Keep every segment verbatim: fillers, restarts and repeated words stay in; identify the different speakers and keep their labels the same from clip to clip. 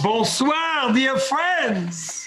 Speaker 1: Bonsoir, dear friends.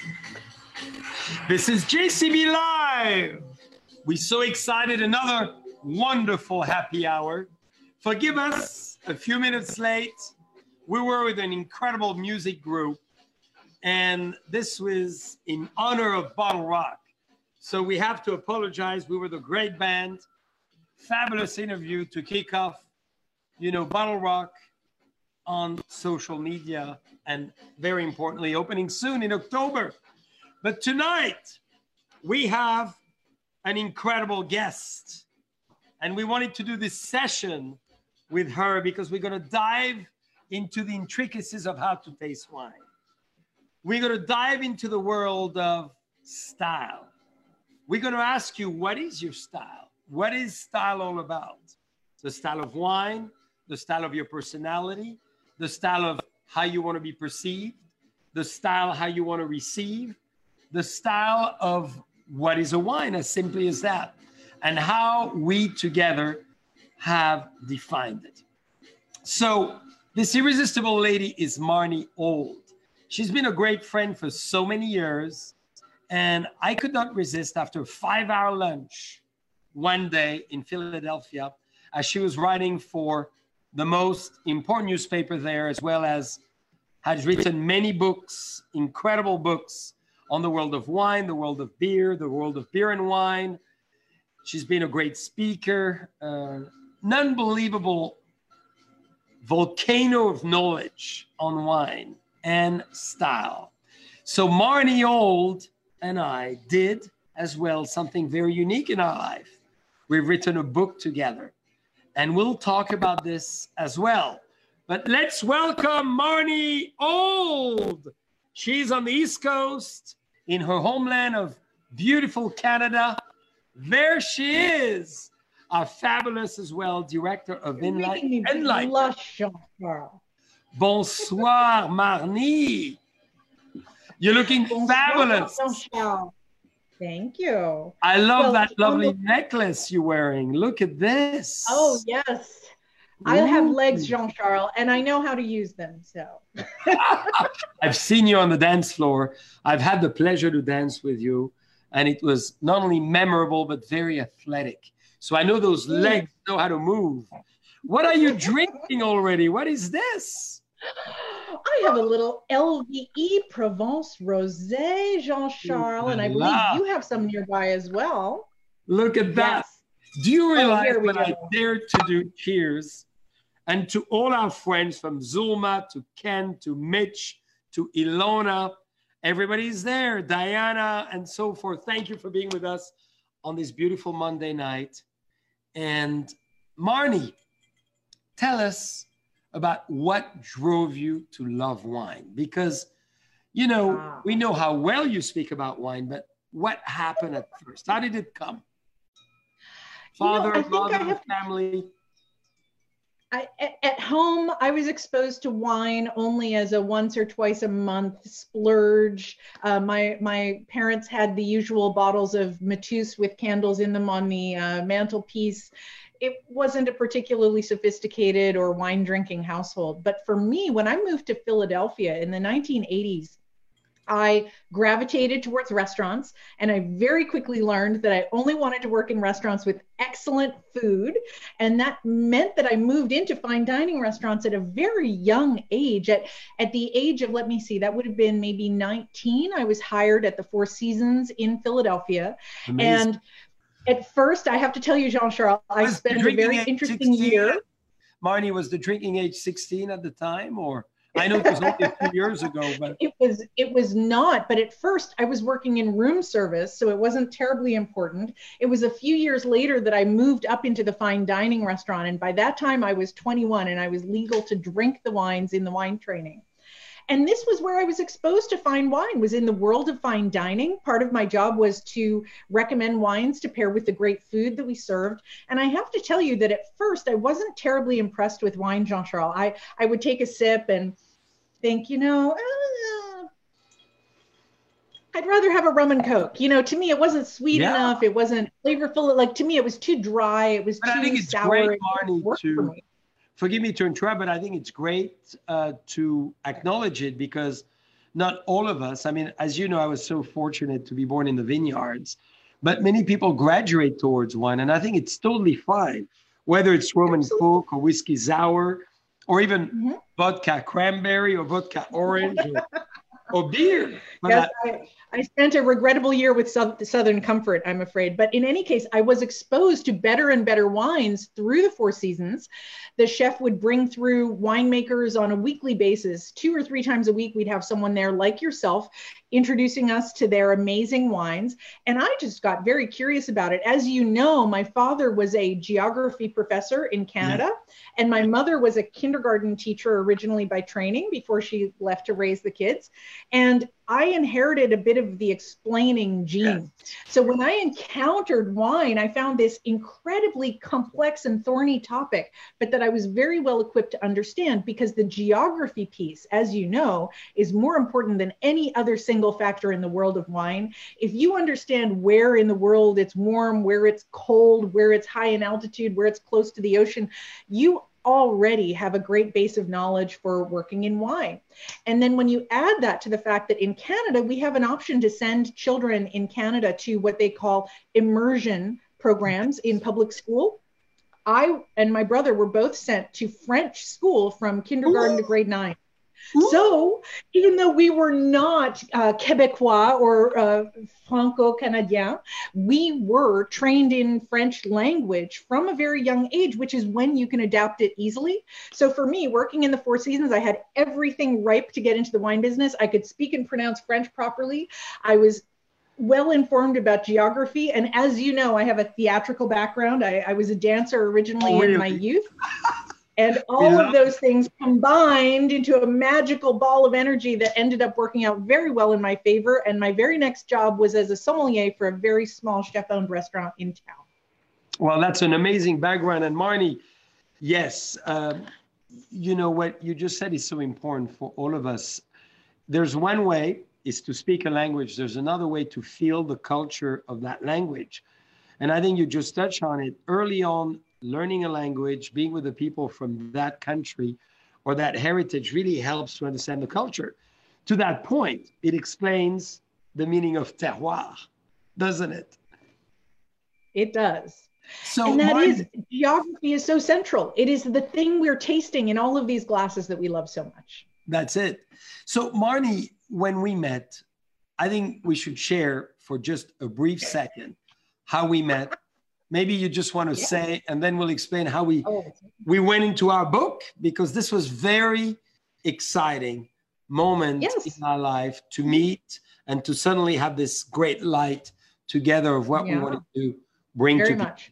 Speaker 1: This is J C B Live. We're so excited, another wonderful happy hour. Forgive us a few minutes late. We were with an incredible music group, and this was in honor of Bottle Rock. So we have to apologize. We were the great band. Fabulous interview to kick off, you know, Bottle Rock on social media, and very importantly, opening soon in October. But tonight, we have an incredible guest, and we wanted to do this session with her because we're going to dive into the intricacies of how to taste wine. We're going to dive into the world of style. We're going to ask you, what is your style? What is style all about? The style of wine, the style of your personality, the style of how you want to be perceived, the style how you want to receive, the style of what is a wine, as simply as that, and how we together have defined it. So this irresistible lady is Marnie Old. She's been a great friend for so many years, and I could not resist after a five-hour lunch one day in Philadelphia, as she was writing for the most important newspaper there, as well as has written many books, incredible books on the world of wine, the world of beer, the world of beer and wine. She's been a great speaker, uh, an unbelievable volcano of knowledge on wine and style. So Marnie Old and I did as well something very unique in our life. We've written a book together, and we'll talk about this as well. But let's welcome Marnie Old. She's on the East Coast in her homeland of beautiful Canada. There she is, our fabulous as well director of Enlight. Enlight. Bonsoir, Marnie. You're looking fabulous.
Speaker 2: Thank you.
Speaker 1: I love
Speaker 2: well,
Speaker 1: that lovely um, necklace you're wearing. Look at this.
Speaker 2: Oh, yes. I have legs, Jean-Charles, and I know how to use them. So
Speaker 1: I've seen you on the dance floor. I've had the pleasure to dance with you, and it was not only memorable, but very athletic. So I know those legs know how to move. What are you drinking already? What is this?
Speaker 2: I have a little L V E Provence Rosé, Jean-Charles, and I believe you have some nearby as well.
Speaker 1: Look at that. Yes. Do you realize
Speaker 2: oh,
Speaker 1: when I dared to do cheers, and to all our friends from Zulma to Ken to Mitch to Ilona, everybody's there, Diana and so forth. Thank you for being with us on this beautiful Monday night. And Marnie, tell us about what drove you to love wine, because, you know, wow. we know how well you speak about wine, but what happened at first? How did it come? Father,
Speaker 2: you know,
Speaker 1: mother,
Speaker 2: have,
Speaker 1: family?
Speaker 2: I, at home, I was exposed to wine only as a once or twice a month splurge. Uh, my, my parents had the usual bottles of Mateus with candles in them on the uh, mantelpiece. It wasn't a particularly sophisticated or wine drinking household. But for me, when I moved to Philadelphia in the nineteen eighties, I gravitated towards restaurants, and I very quickly learned that I only wanted to work in restaurants with excellent food. And that meant that I moved into fine dining restaurants at a very young age. At, at the age of, let me see, that would have been maybe nineteen. I was hired at the Four Seasons in Philadelphia. Amazing. And at first, I have to tell you, Jean-Charles, I spent a very interesting sixteen? Year.
Speaker 1: Marnie, was the drinking age sixteen at the time, or? I know it was only a few years ago, but
Speaker 2: it was it was not. But at first, I was working in room service, so it wasn't terribly important. It was a few years later that I moved up into the fine dining restaurant, and by that time, I was twenty-one, and I was legal to drink the wines in the wine training. And this was where I was exposed to fine wine, was in the world of fine dining. Part of my job was to recommend wines to pair with the great food that we served. And I have to tell you that at first, I wasn't terribly impressed with wine, Jean-Charles. I, I would take a sip and think, you know, uh, I'd rather have a rum and Coke. You know, to me, it wasn't sweet yeah. enough. It wasn't flavorful. Like, to me, it was too dry. It was but too
Speaker 1: I think it's
Speaker 2: sour.
Speaker 1: great, Marnie, to forgive me to interrupt, but I think it's great uh, to acknowledge it because not all of us, I mean, as you know, I was so fortunate to be born in the vineyards, but many people graduate towards wine. And I think it's totally fine, whether it's Roman
Speaker 2: Absolutely.
Speaker 1: Coke or whiskey sour, or even mm-hmm. vodka cranberry or vodka orange or, or beer.
Speaker 2: Yes, I, I spent a regrettable year with Southern Comfort, I'm afraid. But in any case, I was exposed to better and better wines through the Four Seasons. The chef would bring through winemakers on a weekly basis. Two or three times a week, we'd have someone there like yourself introducing us to their amazing wines. And I just got very curious about it. As you know, my father was a geography professor in Canada, yeah. and my mother was a kindergarten teacher originally by training before she left to raise the kids. And I inherited a bit of the explaining gene. Yes. So when I encountered wine, I found this incredibly complex and thorny topic, but that I was very well equipped to understand because the geography piece, as you know, is more important than any other single factor in the world of wine. If you understand where in the world it's warm, where it's cold, where it's high in altitude, where it's close to the ocean, you already have a great base of knowledge for working in wine. And then when you add that to the fact that in Canada, we have an option to send children in Canada to what they call immersion programs in public school. I and my brother were both sent to French school from kindergarten Ooh. to grade nine. Ooh. So even though we were not uh, Quebecois or uh, Franco-Canadien, we were trained in French language from a very young age, which is when you can adapt it easily. So for me, working in the Four Seasons, I had everything ripe to get into the wine business. I could speak and pronounce French properly. I was well informed about geography. And as you know, I have a theatrical background. I, I was a dancer originally oh, really? in my youth. And all yeah. of those things combined into a magical ball of energy that ended up working out very well in my favor. And my very next job was as a sommelier for a very small chef-owned restaurant in town.
Speaker 1: Well, that's an amazing background. And Marnie, yes, uh, you know, what you just said is so important for all of us. There's one way is to speak a language. There's another way to feel the culture of that language. And I think you just touched on it early on. Learning a language, being with the people from that country or that heritage really helps to understand the culture. To that point, it explains the meaning of terroir, doesn't it?
Speaker 2: It does.
Speaker 1: So
Speaker 2: and that
Speaker 1: my,
Speaker 2: is, geography is so central. It is the thing we're tasting in all of these glasses that we love so much.
Speaker 1: That's it. So Marnie, when we met, I think we should share for just a brief second how we met. Maybe you just want to yeah. say, and then we'll explain how we oh. we went into our book, because this was very exciting moment yes. in our life to meet and to suddenly have this great light together of what yeah. we wanted to bring
Speaker 2: very
Speaker 1: to
Speaker 2: much.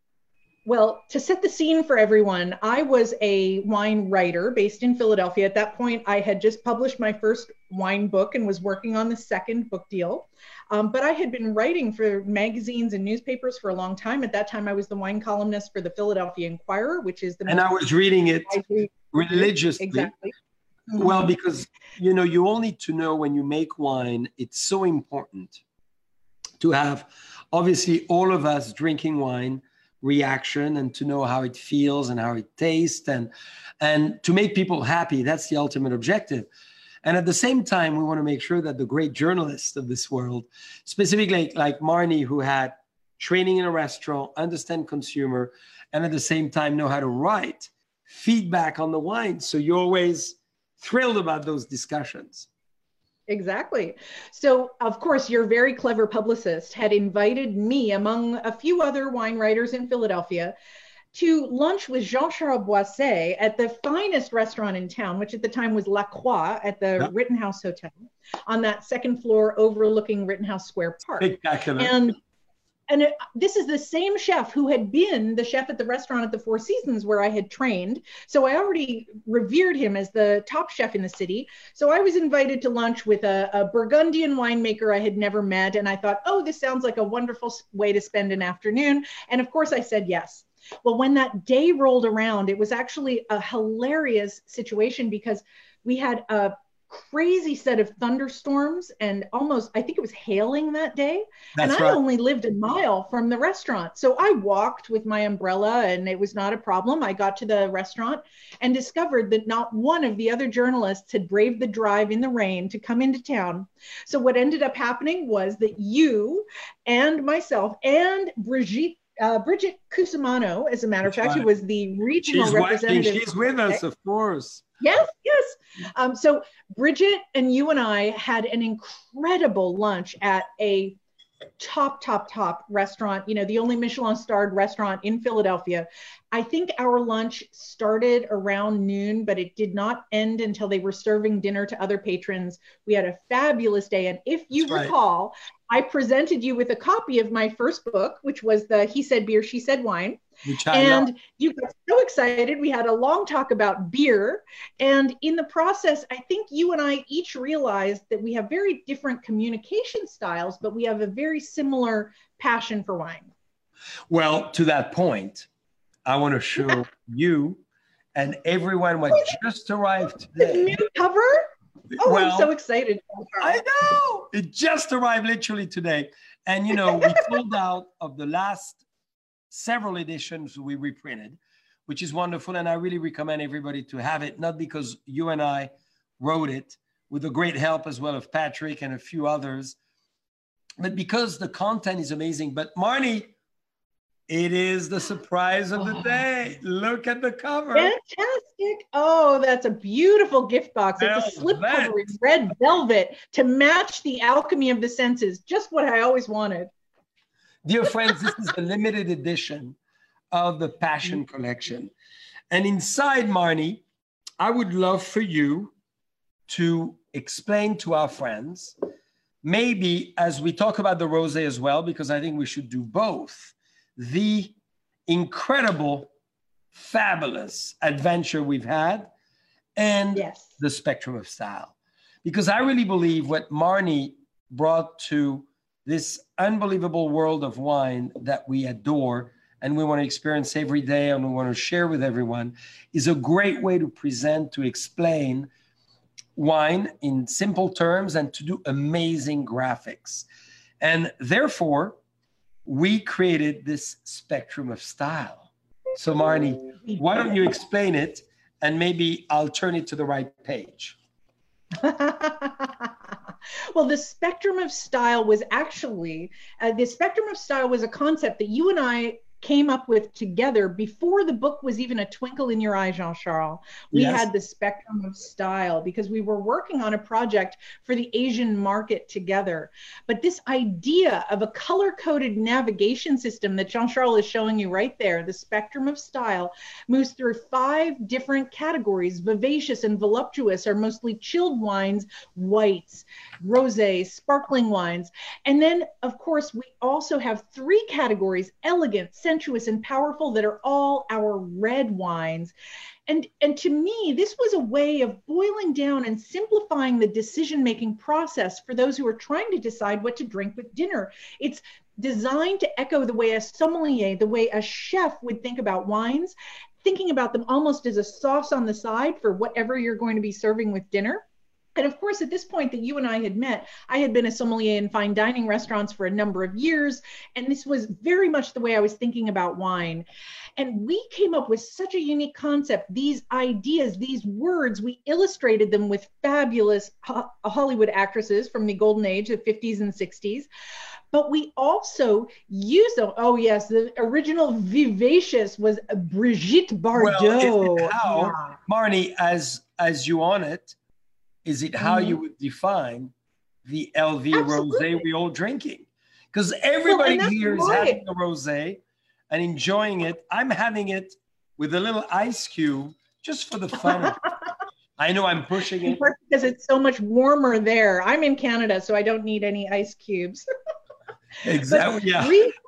Speaker 2: Well, to set the scene for everyone, I was a wine writer based in Philadelphia. At that point, I had just published my first wine book and was working on the second book deal. Um, but I had been writing for magazines and newspapers for a long time. At that time, I was the wine columnist for the Philadelphia Inquirer, which is the
Speaker 1: and I was reading it religiously.
Speaker 2: Exactly.
Speaker 1: Well, because, you know, you all need to know when you make wine, it's so important to have, obviously, all of us drinking wine reaction and to know how it feels and how it tastes and and to make people happy. That's the ultimate objective. And at the same time, we want to make sure that the great journalists of this world, specifically like Marnie, who had training in a restaurant, understand consumer, and at the same time know how to write feedback on the wine. So you're always thrilled about those discussions.
Speaker 2: Exactly. So, of course, your very clever publicist had invited me, among a few other wine writers in Philadelphia, to lunch with Jean-Charles Boisset at the finest restaurant in town, which at the time was La Croix at the yep. Rittenhouse Hotel, on that second floor overlooking Rittenhouse Square Park.
Speaker 1: Spectacular.
Speaker 2: And And it, this is the same chef who had been the chef at the restaurant at the Four Seasons where I had trained. So I already revered him as the top chef in the city. So I was invited to lunch with a, a Burgundian winemaker I had never met. And I thought, oh, this sounds like a wonderful way to spend an afternoon. And of course I said yes. Well, when that day rolled around, it was actually a hilarious situation because we had a crazy set of thunderstorms and almost, I think it was hailing that day.
Speaker 1: That's
Speaker 2: and I
Speaker 1: right.
Speaker 2: only lived a mile from the restaurant. So I walked with my umbrella and it was not a problem. I got to the restaurant and discovered that not one of the other journalists had braved the drive in the rain to come into town. So what ended up happening was that you and myself and Brigitte Uh, Bridget Cusimano, as a matter of fact, who was the regional
Speaker 1: she's
Speaker 2: representative.
Speaker 1: She's with us, of course.
Speaker 2: Yes, yes. Um, so Bridget and you and I had an incredible lunch at a top, top, top restaurant, you know, the only Michelin starred restaurant in Philadelphia. I think our lunch started around noon, but it did not end until they were serving dinner to other patrons. We had a fabulous day. And if you
Speaker 1: That's
Speaker 2: recall,
Speaker 1: right.
Speaker 2: I presented you with a copy of my first book, which was the He Said Beer, She Said Wine.
Speaker 1: Which I
Speaker 2: and
Speaker 1: love.
Speaker 2: You got so excited. We had a long talk about beer. And in the process, I think you and I each realized that we have very different communication styles, but we have a very similar passion for wine.
Speaker 1: Well, to that point, I want to show you and everyone what just arrived today.
Speaker 2: The new cover? Oh,
Speaker 1: well,
Speaker 2: I'm so excited.
Speaker 1: I know. It just arrived literally today. And, you know, we sold out of the last several editions we reprinted, which is wonderful. And I really recommend everybody to have it, not because you and I wrote it with the great help as well of Patrick and a few others, but because the content is amazing. But Marnie, it is the surprise of the day. Look at the cover.
Speaker 2: Fantastic. Oh, that's a beautiful gift box. It's a slipcover in red velvet to match the alchemy of the senses. Just what I always wanted.
Speaker 1: Dear friends, this is a limited edition of the Passion Collection. And inside, Marnie, I would love for you to explain to our friends, maybe as we talk about the rosé as well, because I think we should do both, the incredible, fabulous adventure we've had and
Speaker 2: yes.
Speaker 1: the spectrum of style. Because I really believe what Marnie brought to this unbelievable world of wine that we adore and we want to experience every day and we want to share with everyone is a great way to present, to explain wine in simple terms and to do amazing graphics. And therefore, we created this spectrum of style. So Marnie, why don't you explain it and maybe I'll turn it to the right page.
Speaker 2: Well, the spectrum of style was actually, uh, the spectrum of style was a concept that you and I came up with together before the book was even a twinkle in your eye, Jean-Charles. We yes. had the spectrum of style because we were working on a project for the Asian market together. But this idea of a color-coded navigation system that Jean-Charles is showing you right there, the spectrum of style, moves through five different categories. Vivacious and voluptuous are mostly chilled wines, whites, rosés, sparkling wines. And then, of course, we also have three categories: elegant, sensuous, and powerful, that are all our red wines. And, and to me, this was a way of boiling down and simplifying the decision-making process for those who are trying to decide what to drink with dinner. It's designed to echo the way a sommelier, the way a chef would think about wines, thinking about them almost as a sauce on the side for whatever you're going to be serving with dinner. And of course, at this point that you and I had met, I had been a sommelier in fine dining restaurants for a number of years, and this was very much the way I was thinking about wine. And we came up with such a unique concept, these ideas, these words, we illustrated them with fabulous ho- Hollywood actresses from the golden age, the fifties and sixties. But we also used them. Oh, yes, the original Vivacious was Brigitte Bardot.
Speaker 1: Well, how, yeah. Marnie, as, as you on it, is it how mm-hmm. you would define the L V
Speaker 2: Absolutely.
Speaker 1: Rosé we all drinking? Because everybody
Speaker 2: well,
Speaker 1: here is
Speaker 2: right.
Speaker 1: having a rosé and enjoying it. I'm having it with a little ice cube just for the fun. I know I'm pushing it.
Speaker 2: Because it's so much warmer there. I'm in Canada, so I don't need any ice cubes.
Speaker 1: Exactly. Yeah.
Speaker 2: We, really,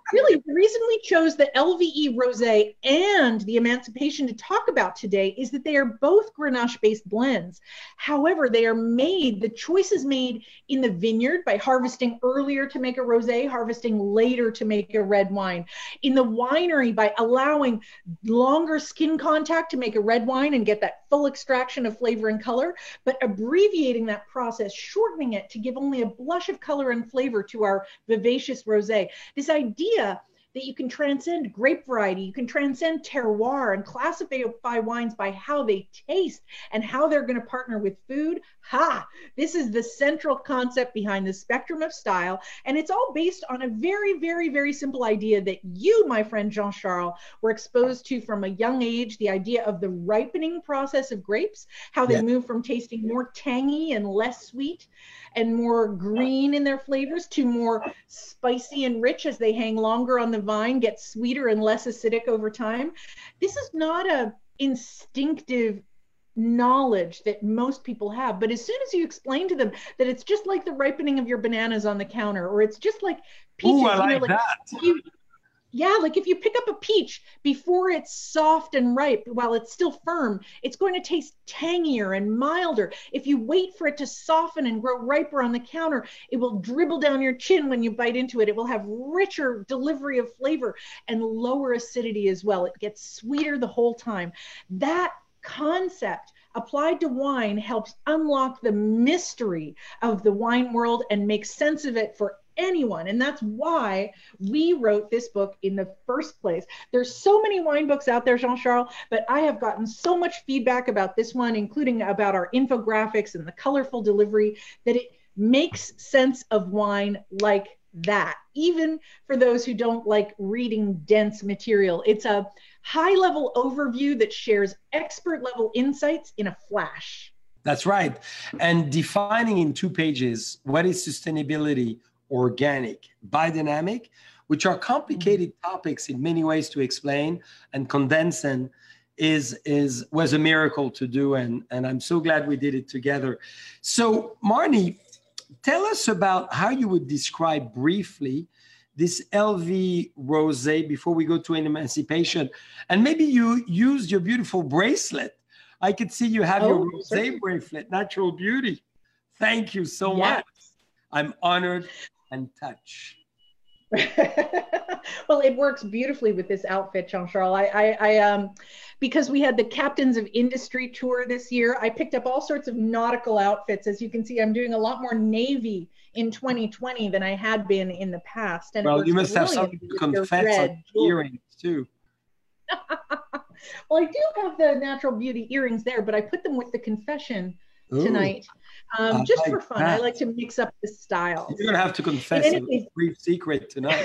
Speaker 2: The reason we chose the L V E Rosé and the Emancipation to talk about today is that they are both Grenache-based blends. However, they are made, the choice is made in the vineyard by harvesting earlier to make a rosé, harvesting later to make a red wine. In the winery by allowing longer skin contact to make a red wine and get that full extraction of flavor and color, but abbreviating that process, shortening it to give only a blush of color and flavor to our vivacious rosé. This idea that you can transcend grape variety, you can transcend terroir and classify wines by how they taste and how they're going to partner with food. Ha! This is the central concept behind the spectrum of style. And it's all based on a very, very, very simple idea that you, my friend Jean-Charles, were exposed to from a young age, the idea of the ripening process of grapes, how they yeah. move from tasting more tangy and less sweet and more green in their flavors to more spicy and rich as they hang longer on the vine, get sweeter and less acidic over time. This is not a instinctive knowledge that most people have, but as soon as you explain to them that it's just like the ripening of your bananas on the counter, or it's just like peaches,
Speaker 1: Ooh, I like
Speaker 2: you know, like
Speaker 1: that.
Speaker 2: You, yeah, like if you pick up a peach before it's soft and ripe while it's still firm, it's going to taste tangier and milder. If you wait for it to soften and grow riper on the counter, it will dribble down your chin when you bite into it. It will have richer delivery of flavor and lower acidity as well. It gets sweeter the whole time. That concept applied to wine helps unlock the mystery of the wine world and make sense of it for anyone. And that's why we wrote this book in the first place. There's so many wine books out there, Jean-Charles, but I have gotten so much feedback about this one, including about our infographics and the colorful delivery, that it makes sense of wine like that, even for those who don't like reading dense material. It's a high-level overview that shares expert-level insights in a flash.
Speaker 1: That's right. And defining in two pages what is sustainability, organic, biodynamic, which are complicated topics in many ways to explain, and condensing is is was a miracle to do, and and I'm so glad we did it together. So Marnie, tell us about how you would describe briefly this L V Rosé before we go to an Emancipation, and maybe you used your beautiful bracelet. I could see you have oh, your Rosé certainly. bracelet, Natural Beauty. Thank you so yes. much. I'm honored and touched.
Speaker 2: Well, it works beautifully with this outfit, Jean-Charles. I, I, I, um, because we had the Captains of Industry tour this year, I picked up all sorts of nautical outfits. As you can see, I'm doing a lot more navy in twenty twenty than I had been in the past. And
Speaker 1: well, you must have something to confess on earrings too.
Speaker 2: Well, I do have the Natural Beauty earrings there, but I put them with the confession Ooh. tonight. Um, just like for fun. That. I like to mix up the styles.
Speaker 1: You're going to have to confess a case, brief secret tonight.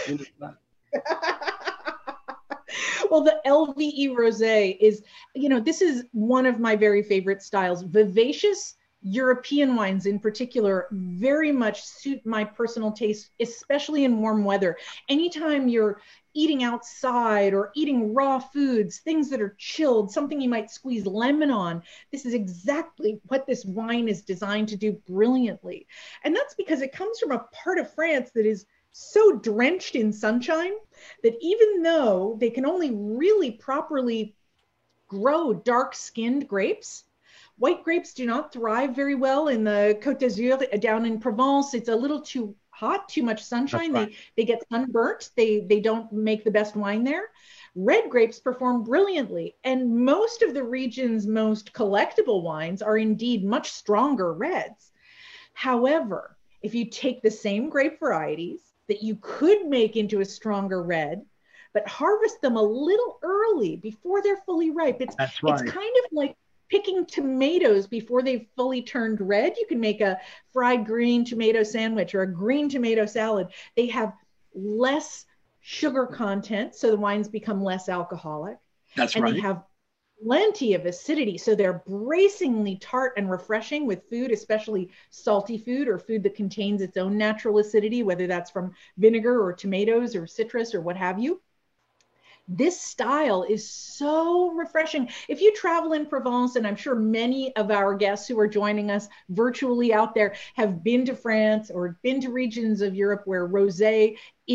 Speaker 2: Well, the L V E Rosé is, you know, this is one of my very favorite styles. Vivacious European wines in particular very much suit my personal taste, especially in warm weather. Anytime you're eating outside or eating raw foods, things that are chilled, something you might squeeze lemon on, this is exactly what this wine is designed to do brilliantly. And that's because it comes from a part of France that is so drenched in sunshine that even though they can only really properly grow dark-skinned grapes, white grapes do not thrive very well in the Côte d'Azur down in Provence. It's a little too hot, too much sunshine. Right. They they get sunburnt. They they don't make the best wine there. Red grapes perform brilliantly, and most of the region's most collectible wines are indeed much stronger reds. However, if you take the same grape varieties that you could make into a stronger red, but harvest them a little early before they're fully ripe, it's
Speaker 1: That's right.
Speaker 2: it's kind of like picking tomatoes before they've fully turned red. You can make a fried green tomato sandwich or a green tomato salad. They have less sugar content, so the wines become less alcoholic.
Speaker 1: That's
Speaker 2: and
Speaker 1: right.
Speaker 2: And they have plenty of acidity, so they're bracingly tart and refreshing with food, especially salty food or food that contains its own natural acidity, whether that's from vinegar or tomatoes or citrus or what have you. This style is so refreshing. If you travel in Provence, and I'm sure many of our guests who are joining us virtually out there have been to France or been to regions of Europe where rosé is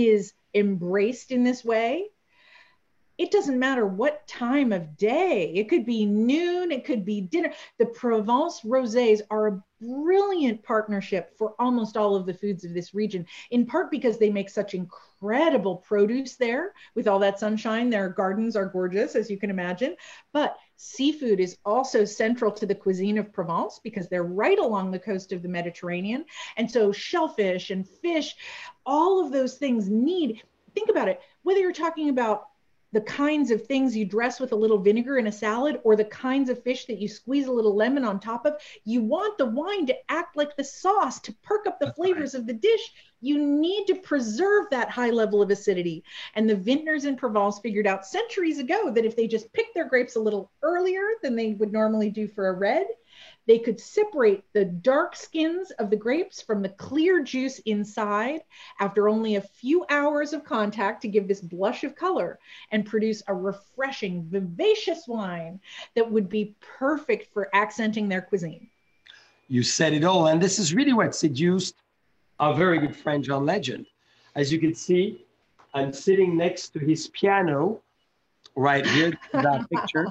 Speaker 2: embraced in this way, it doesn't matter what time of day. It could be noon, it could be dinner. The Provence rosés are a brilliant partnership for almost all of the foods of this region, in part because they make such incredible produce there with all that sunshine. Their gardens are gorgeous, as you can imagine. But seafood is also central to the cuisine of Provence because they're right along the coast of the Mediterranean. And so shellfish and fish, all of those things need, think about it, whether you're talking about the kinds of things you dress with a little vinegar in a salad, or the kinds of fish that you squeeze a little lemon on top of, you want the wine to act like the sauce to perk up the flavors of the dish. You need to preserve that high level of acidity. And the vintners in Provence figured out centuries ago that if they just picked their grapes a little earlier than they would normally do for a red, they could separate the dark skins of the grapes from the clear juice inside after only a few hours of contact to give this blush of color and produce a refreshing, vivacious wine that would be perfect for accenting their cuisine.
Speaker 1: You said it all. And this is really what seduced our very good friend, John Legend. As you can see, I'm sitting next to his piano right here, that picture,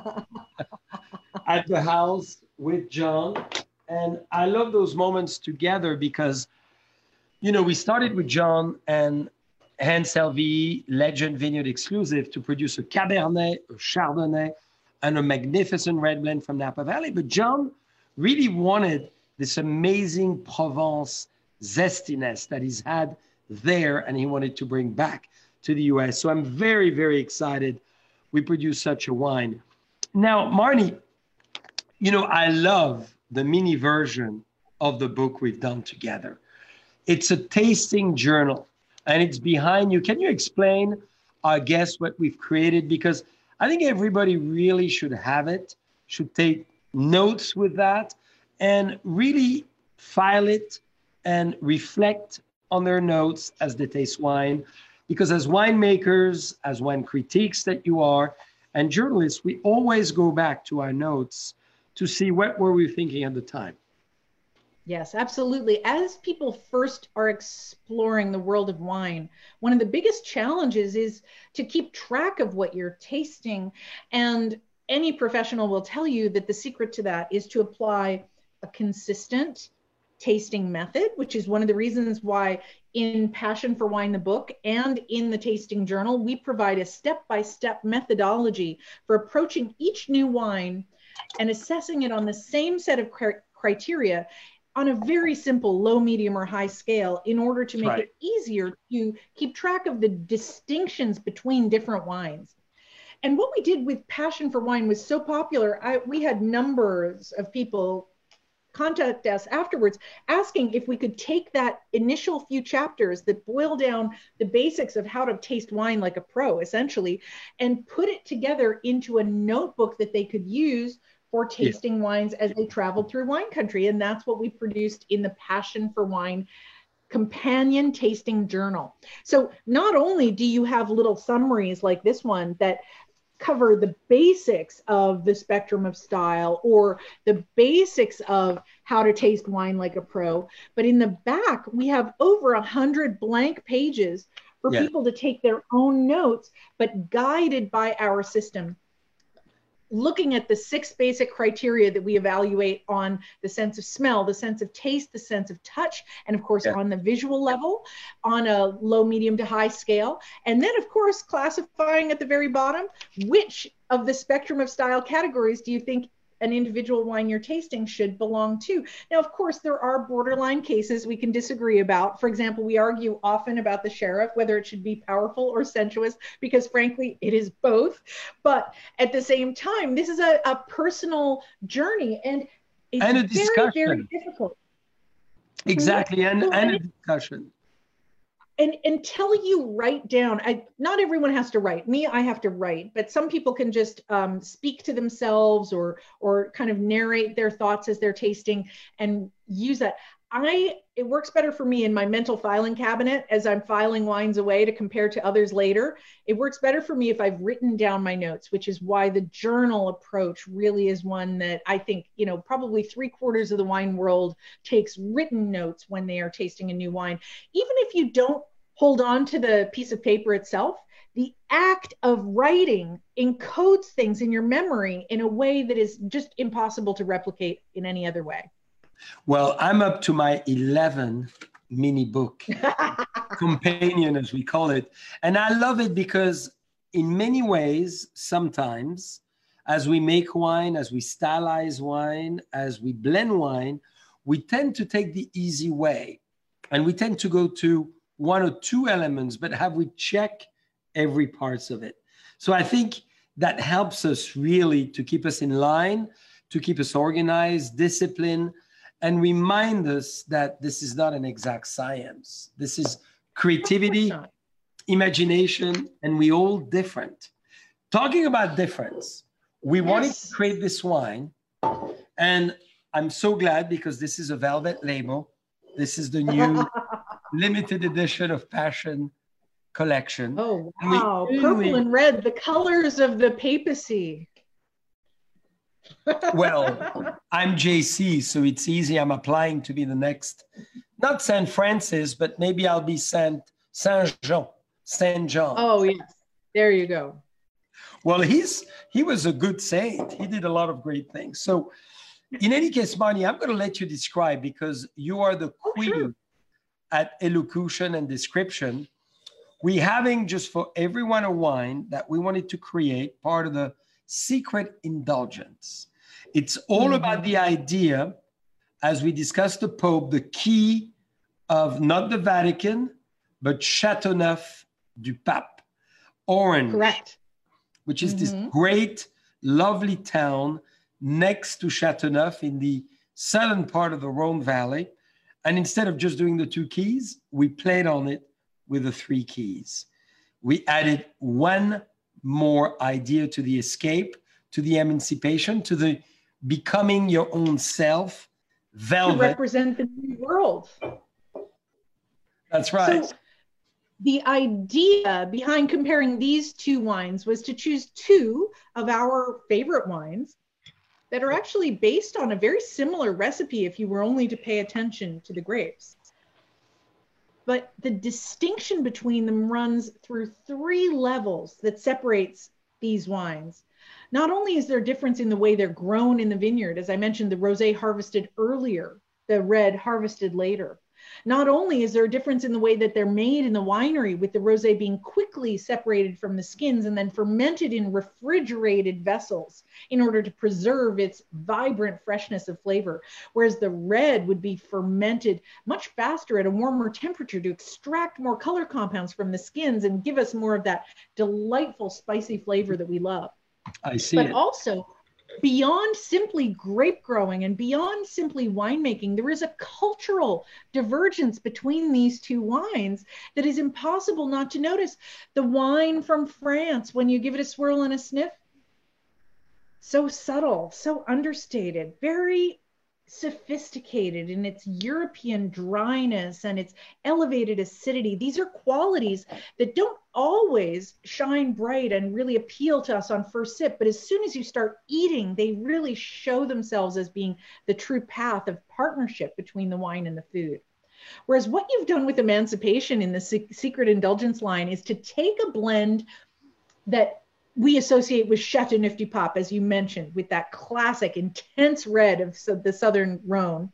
Speaker 1: at the house with John. And I love those moments together because, you know, we started with John and Hans L V, Legend Vineyard exclusive, to produce a Cabernet, a Chardonnay, and a magnificent red blend from Napa Valley. But John really wanted this amazing Provence zestiness that he's had there, and he wanted to bring back to the U S. So I'm very, very excited we produce such a wine. Now, Marnie, you know, I love the mini version of the book we've done together. It's a tasting journal, and it's behind you. Can you explain, I guess, what we've created? Because I think everybody really should have it, should take notes with that, and really file it and reflect on their notes as they taste wine. Because as winemakers, as wine critiques that you are, and journalists, we always go back to our notes to see what were we thinking at the time.
Speaker 2: Yes, absolutely. As people first are exploring the world of wine, one of the biggest challenges is to keep track of what you're tasting. And any professional will tell you that the secret to that is to apply a consistent tasting method, which is one of the reasons why in Passion for Wine, the book, and in the Tasting Journal, we provide a step-by-step methodology for approaching each new wine and assessing it on the same set of cr- criteria on a very simple low, medium, or high scale in order to make
Speaker 1: right.
Speaker 2: it easier to keep track of the distinctions between different wines. And what we did with Passion for Wine was so popular, I, we had numbers of people contact us afterwards asking if we could take that initial few chapters that boil down the basics of how to taste wine like a pro, essentially, and put it together into a notebook that they could use for tasting yeah. wines as they traveled through wine country. And that's what we produced in the Passion for Wine companion tasting journal. So not only do you have little summaries like this one that cover the basics of the spectrum of style or the basics of how to taste wine like a pro, but in the back, we have over a hundred blank pages for yeah. people to take their own notes, but guided by our system, looking at the six basic criteria that we evaluate on the sense of smell, the sense of taste, the sense of touch, and of course, yeah. on the visual level, on a low, medium to high scale. And then, of course, classifying at the very bottom, which of the spectrum of style categories do you think an individual wine you're tasting should belong to? Now, of course, there are borderline cases we can disagree about. For example, we argue often about the Sheriff, whether it should be powerful or sensuous, because frankly, it is both. But at the same time, this is a, a personal journey, and it's
Speaker 1: and a
Speaker 2: very,
Speaker 1: discussion.
Speaker 2: very difficult.
Speaker 1: Exactly, and,
Speaker 2: well,
Speaker 1: and
Speaker 2: and
Speaker 1: a discussion.
Speaker 2: And until you write down, I, not everyone has to write. Me, I have to write, but some people can just um, speak to themselves or or kind of narrate their thoughts as they're tasting and use that. I it works better for me in my mental filing cabinet as I'm filing wines away to compare to others later. It works better for me if I've written down my notes, which is why the journal approach really is one that I think, you know, probably three quarters of the wine world takes written notes when they are tasting a new wine. Even if you don't hold on to the piece of paper itself. The act of writing encodes things in your memory in a way that is just impossible to replicate in any other way.
Speaker 1: Well, I'm up to my eleventh mini book, companion, as we call it. And I love it because in many ways, sometimes, as we make wine, as we stylize wine, as we blend wine, we tend to take the easy way. And we tend to go to one or two elements, but have we check every parts of it? So I think that helps us really to keep us in line, to keep us organized, disciplined, and remind us that this is not an exact science. This is creativity, imagination, and we all different. Talking about difference, we yes. wanted to create this wine, and I'm so glad because this is a velvet label. This is the new limited edition of Passion collection.
Speaker 2: Oh, wow. And we, purple we, and red, the colors of the papacy.
Speaker 1: Well, I'm J C, so it's easy. I'm applying to be the next, not Saint Francis, but maybe I'll be Saint Saint Jean, Saint John.
Speaker 2: Oh, yes. There you go.
Speaker 1: Well, he's he was a good saint. He did a lot of great things. So in any case, Marnie, I'm going to let you describe because you are the queen oh, sure. at elocution and description. We having just for everyone a wine that we wanted to create part of the secret indulgence. It's all mm-hmm. about the idea, as we discussed the Pope, the key of not the Vatican, but Châteauneuf du Pape, Orange,
Speaker 2: correct,
Speaker 1: which is
Speaker 2: mm-hmm.
Speaker 1: this great, lovely town next to Châteauneuf in the southern part of the Rhone Valley. And instead of just doing the two keys, we played on it with the three keys. We added one more idea to the escape, to the emancipation, to the becoming your own self, velvet.
Speaker 2: To represent the new world.
Speaker 1: That's right.
Speaker 2: So the idea behind comparing these two wines was to choose two of our favorite wines that are actually based on a very similar recipe if you were only to pay attention to the grapes. But the distinction between them runs through three levels that separates these wines. Not only is there a difference in the way they're grown in the vineyard, as I mentioned, the rosé harvested earlier, the red harvested later. Not only is there a difference in the way that they're made in the winery, with the rosé being quickly separated from the skins and then fermented in refrigerated vessels in order to preserve its vibrant freshness of flavor, whereas the red would be fermented much faster at a warmer temperature to extract more color compounds from the skins and give us more of that delightful spicy flavor that we love.
Speaker 1: I see.
Speaker 2: But
Speaker 1: it.
Speaker 2: also, beyond simply grape growing and beyond simply winemaking, there is a cultural divergence between these two wines that is impossible not to notice. The wine from France, when you give it a swirl and a sniff, so subtle, so understated, very sophisticated in its European dryness and its elevated acidity. These are qualities that don't always shine bright and really appeal to us on first sip, but as soon as you start eating, they really show themselves as being the true path of partnership between the wine and the food. Whereas what you've done with Emancipation in the Secret Indulgence line is to take a blend that we associate with Châteauneuf du Pape, as you mentioned, with that classic intense red of the Southern Rhone,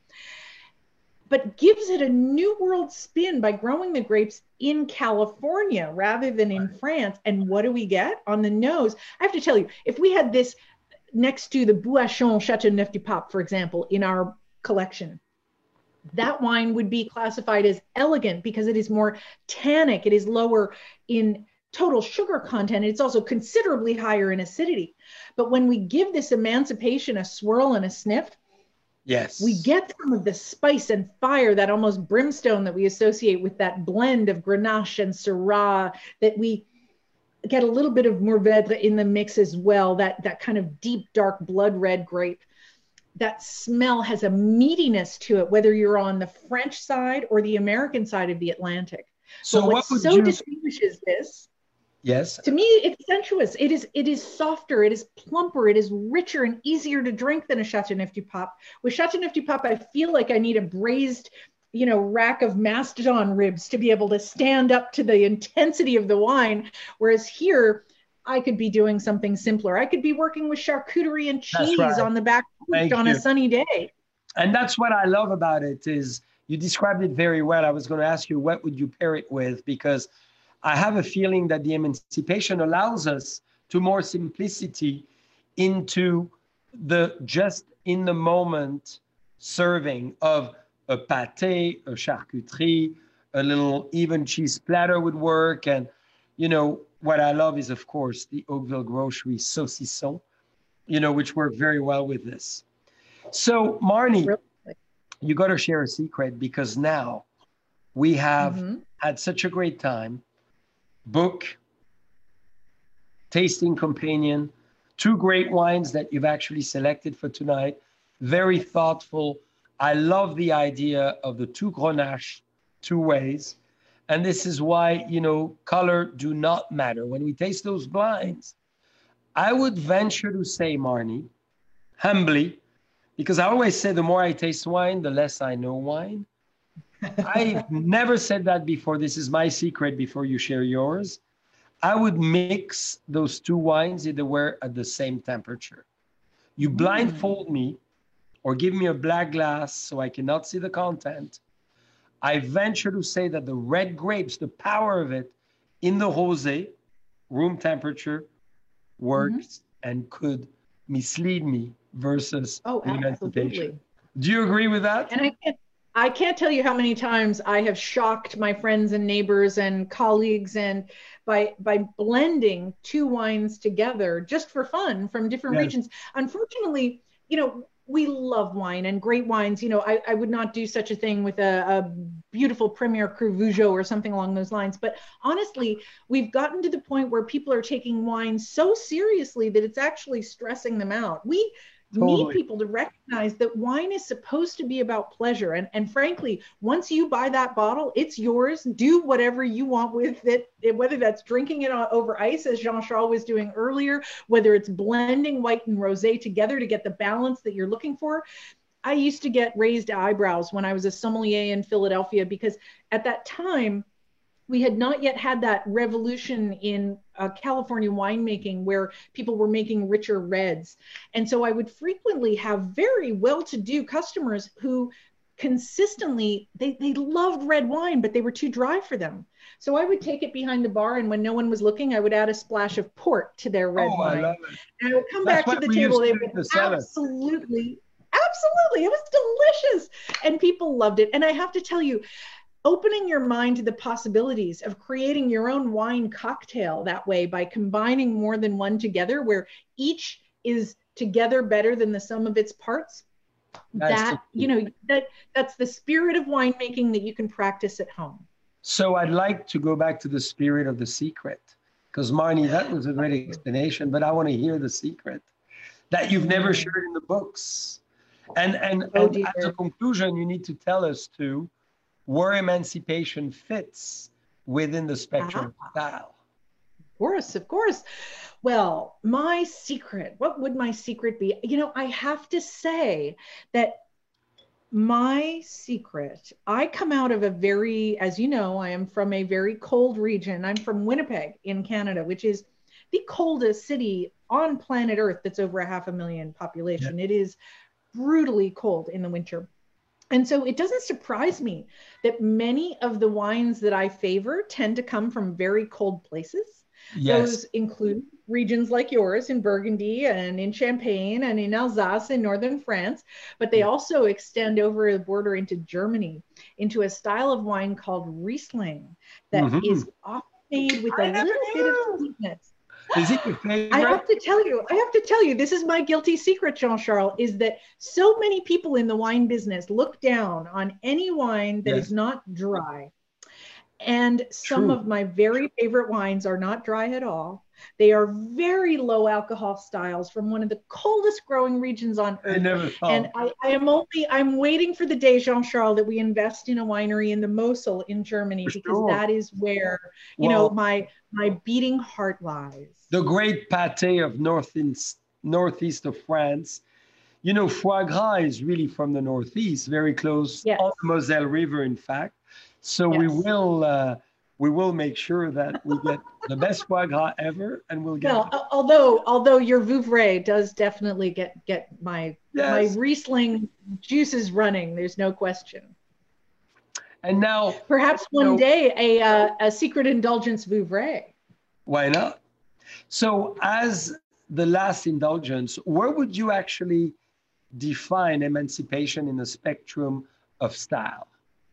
Speaker 2: but gives it a new world spin by growing the grapes in California rather than in France. And what do we get on the nose? I have to tell you, if we had this next to the Bouachon Châteauneuf du Pape, for example, in our collection, that wine would be classified as elegant because it is more tannic, it is lower in total sugar content. It's also considerably higher in acidity. But when we give this Emancipation a swirl and a sniff,
Speaker 1: yes,
Speaker 2: we get some of the spice and fire, that almost brimstone that we associate with that blend of Grenache and Syrah, that we get a little bit of Mourvèdre in the mix as well, that, that kind of deep, dark blood red grape. That smell has a meatiness to it, whether you're on the French side or the American side of the Atlantic.
Speaker 1: So
Speaker 2: but what,
Speaker 1: what
Speaker 2: so
Speaker 1: you...
Speaker 2: distinguishes this,
Speaker 1: yes,
Speaker 2: to me, it's sensuous. It is, it is softer, it is plumper, it is richer and easier to drink than a Châteauneuf du Pape. With Châteauneuf du Pape, I feel like I need a braised you know, rack of mastodon ribs to be able to stand up to the intensity of the wine. Whereas here, I could be doing something simpler. I could be working with charcuterie and cheese right. on the back porch on you. a sunny day.
Speaker 1: And that's what I love about it is you described it very well. I was going to ask you, what would you pair it with? Because I have a feeling that the emancipation allows us to more simplicity into the just in the moment serving of a pâté, a charcuterie, a little even cheese platter would work. And, you know, what I love is, of course, the Oakville Grocery saucisson, you know, which work very well with this. So, Marnie, really? You got to share a secret because now we have mm-hmm. had such a great time. Book, tasting companion, two great wines that you've actually selected for tonight. Very thoughtful. I love the idea of the two Grenache, two ways. And this is why, you know, color do not matter. When we taste those blinds, I would venture to say, Marnie, humbly, because I always say the more I taste wine, the less I know wine. I've never said that before. This is my secret before you share yours. I would mix those two wines either were at the same temperature. You blindfold mm. me or give me a black glass so I cannot see the content. I venture to say that the red grapes, the power of it in the rosé, room temperature, works mm-hmm. and could mislead me versus
Speaker 2: oh, absolutely.
Speaker 1: Do you agree with that?
Speaker 2: And I can't, I can't tell you how many times I have shocked my friends and neighbors and colleagues and by by blending two wines together just for fun from different yes. regions. Unfortunately, you know, we love wine and great wines. You know, I, I would not do such a thing with a, a beautiful Premier Cru Vougeot or something along those lines. But honestly, we've gotten to the point where people are taking wine so seriously that it's actually stressing them out. We Totally. need people to recognize that wine is supposed to be about pleasure. And, and frankly, once you buy that bottle, it's yours. Do whatever you want with it, whether that's drinking it over ice, as Jean-Charles was doing earlier, whether it's blending white and rosé together to get the balance that you're looking for. I used to get raised eyebrows when I was a sommelier in Philadelphia because at that time, we had not yet had that revolution in uh, California winemaking where people were making richer reds. And so I would frequently have very well-to-do customers who consistently, they, they loved red wine, but they were too dry for them. So I would take it behind the bar, and when no one was looking, I would add a splash of port to their red
Speaker 1: oh,
Speaker 2: wine.
Speaker 1: I love it.
Speaker 2: And I would come
Speaker 1: That's
Speaker 2: back to the table. They would absolutely, absolutely, it was delicious. And people loved it. And I have to tell you, opening your mind to the possibilities of creating your own wine cocktail that way by combining more than one together where each is together better than the sum of its parts. That's that, you know, that that's the spirit of winemaking that you can practice at home.
Speaker 1: So I'd like to go back to the spirit of the secret because Marnie, that was a great explanation, but I want to hear the secret that you've never shared in the books. And, and, oh, and as a conclusion, you need to tell us too, where emancipation fits within the spectrum ah, of style.
Speaker 2: Of course, of course. Well, my secret, what would my secret be? You know, I have to say that my secret, I come out of a very, as you know, I am from a very cold region. I'm from Winnipeg in Canada, which is the coldest city on planet Earth that's over a half a million population. Yeah. It is brutally cold in the winter. And so it doesn't surprise me that many of the wines that I favor tend to come from very cold places. Yes. Those include regions like yours in Burgundy and in Champagne and in Alsace in northern France, but they also extend over the border into Germany, into a style of wine called Riesling that mm-hmm. is often made with a little bit of sweetness.
Speaker 1: Is it your favorite?
Speaker 2: I have to tell you, I have to tell you, this is my guilty secret, Jean-Charles, is that so many people in the wine business look down on any wine that yes. is not dry. And some True. Of my very favorite wines are not dry at all. They are very low alcohol styles from one of the coldest growing regions on earth.
Speaker 1: I never thought.
Speaker 2: And I, I am only, I'm waiting for the day, Jean-Charles, that we invest in a winery in the Mosel in Germany, for because sure. that is where, you well, know, my, my beating heart lies.
Speaker 1: The great pâté of northeast, northeast of France. You know, foie gras is really from the Northeast, very close
Speaker 2: Yes.
Speaker 1: on the Moselle River, in fact. So
Speaker 2: Yes.
Speaker 1: we will uh, we will make sure that we get the best foie gras ever, and we'll get.
Speaker 2: Well, al- although although your Vouvray does definitely get get my my
Speaker 1: Yes.
Speaker 2: Riesling juices running. There's no question.
Speaker 1: And now,
Speaker 2: Perhaps
Speaker 1: you
Speaker 2: one
Speaker 1: know,
Speaker 2: day a uh, a secret indulgence Vouvray.
Speaker 1: why not? So, as the last indulgence, where would you actually define emancipation in the spectrum of style?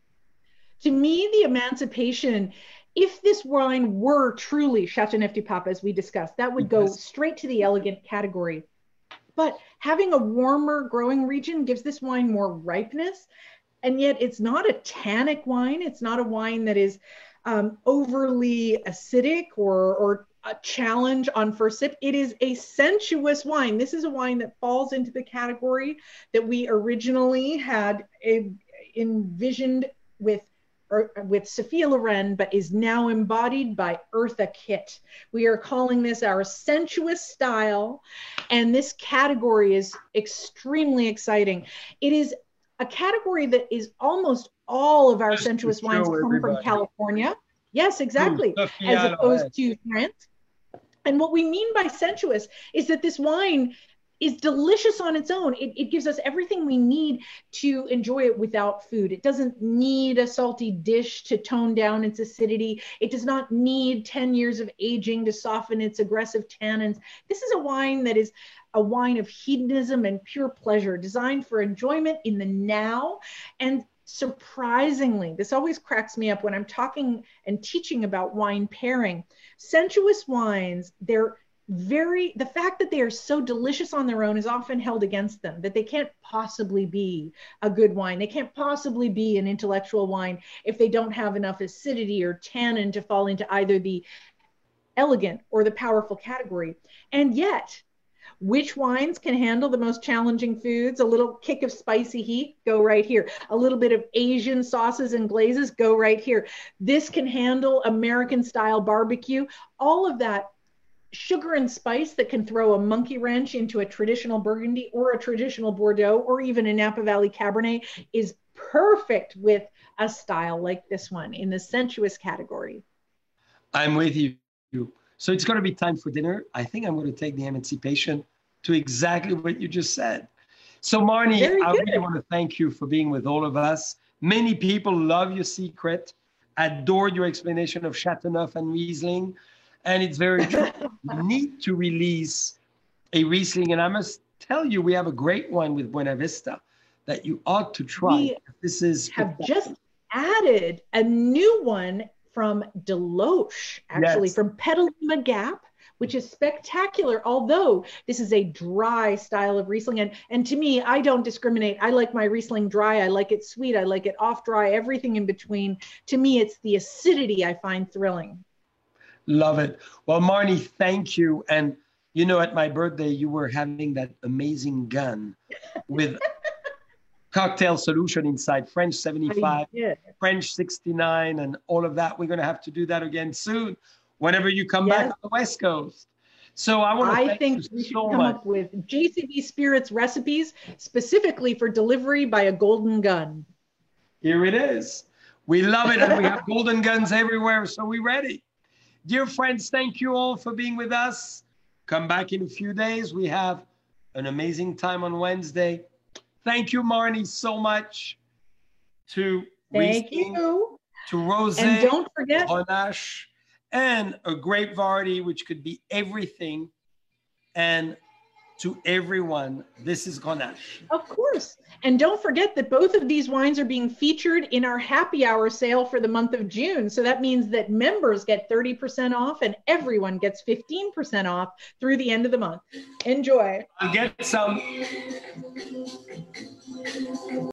Speaker 2: To me, the emancipation, if this wine were truly Chateauneuf du Pape, as we discussed, that would go
Speaker 1: Yes.
Speaker 2: straight to the elegant category. But having a warmer growing region gives this wine more ripeness. And yet it's not a tannic wine. It's not a wine that is um, overly acidic or, or a challenge on first sip. It is a sensuous wine. This is a wine that falls into the category that we originally had a, envisioned with or, with Sophia Loren, but is now embodied by Eartha Kitt. We are calling this our sensuous style, and this category is extremely exciting. It is a category that is almost all of our
Speaker 1: Just to
Speaker 2: sensuous wines
Speaker 1: show
Speaker 2: come from
Speaker 1: everybody.
Speaker 2: California. Yes, exactly.
Speaker 1: Sophia
Speaker 2: As
Speaker 1: Loren.
Speaker 2: opposed to France. And what we mean by sensuous is that this wine is delicious on its own. It, it gives us everything we need to enjoy it without food. It doesn't need a salty dish to tone down its acidity. It does not need ten years of aging to soften its aggressive tannins. This is a wine that is a wine of hedonism and pure pleasure, designed for enjoyment in the now. And surprisingly, this always cracks me up when I'm talking and teaching about wine pairing. Sensuous wines, they're very, the fact that they are so delicious on their own is often held against them, that they can't possibly be a good wine. They can't possibly be an intellectual wine if they don't have enough acidity or tannin to fall into either the elegant or the powerful category. And yet, which wines can handle the most challenging foods? A little kick of spicy heat, go right here. A little bit of Asian sauces and glazes, go right here. This can handle American style barbecue. All of that sugar and spice that can throw a monkey wrench into a traditional Burgundy or a traditional Bordeaux or even a Napa Valley Cabernet is perfect with a style like this one in the sensuous category.
Speaker 1: I'm with you. So it's going to be time for dinner. I think I'm going to take the emancipation to exactly what you just said. So Marnie,
Speaker 2: Very
Speaker 1: I
Speaker 2: good.
Speaker 1: really want to thank you for being with all of us. Many people love your secret, adore your explanation of Chateauneuf and Riesling. And it's very true. We need to release a Riesling. And I must tell you, we have a great one with Buena Vista that you ought to try.
Speaker 2: We
Speaker 1: This is
Speaker 2: have just added a new one from Deloche, actually,
Speaker 1: Yes.
Speaker 2: from Petaluma Gap, which is spectacular, although this is a dry style of Riesling. And, and to me, I don't discriminate. I like my Riesling dry. I like it sweet. I like it off dry, everything in between. To me, it's the acidity I find thrilling.
Speaker 1: Love it. Well, Marnie, thank you. And you know, at my birthday, you were having that amazing gun with cocktail solution inside, French seventy-five,
Speaker 2: I
Speaker 1: French sixty-nine, and all of that. We're going to have to do that again soon, whenever you come
Speaker 2: Yes.
Speaker 1: back on the West Coast. So I want to
Speaker 2: I
Speaker 1: thank
Speaker 2: think
Speaker 1: you
Speaker 2: we should
Speaker 1: so
Speaker 2: come
Speaker 1: much.
Speaker 2: up with J C B Spirits recipes specifically for delivery by a golden gun.
Speaker 1: Here it is. We love it, and we have golden guns everywhere, so we're ready. Dear friends, thank you all for being with us. Come back in a few days. We have an amazing time on Wednesday. Thank you, Marnie, so much. To
Speaker 2: Thank
Speaker 1: Riesling,
Speaker 2: you.
Speaker 1: to Rosé,
Speaker 2: And don't forget,
Speaker 1: Grenache, and a grape variety, which could be everything. And to everyone, this is Grenache.
Speaker 2: of course, and don't forget that both of these wines are being featured in our happy hour sale for the month of June. So that means that members get thirty percent off and everyone gets fifteen percent off through the end of the month. Enjoy.
Speaker 1: I'll get some.